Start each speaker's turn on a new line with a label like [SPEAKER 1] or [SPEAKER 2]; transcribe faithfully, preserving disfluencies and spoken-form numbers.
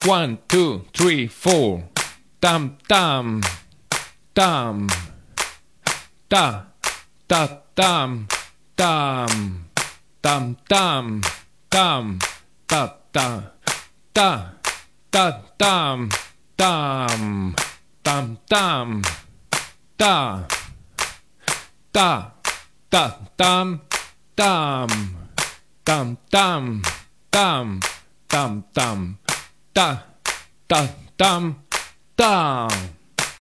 [SPEAKER 1] One, two, three, four. Tam, tam, tam. Ta, ta, tam, tam. Tam, tam, tam. Ta, ta. Ta, ta, tam, tam. Tam, tam. Ta. Ta, ta, tam, tam. Tam, tam, tam. Tam, tam. Ta, ta, tam, tam.